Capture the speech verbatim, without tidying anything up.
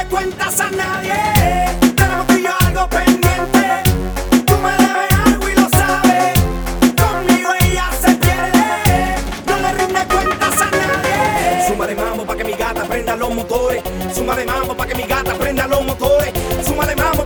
cuentas a nadie. Tenemos tú y yo algo pendiente. Tú me debes algo y lo sabes. Conmigo ella se pierde. No le rinde cuentas a nadie. Súmale mambo pa' que mi gata prenda los motores. Súmale mambo pa' que mi gata prenda los motores. Súmale mambo.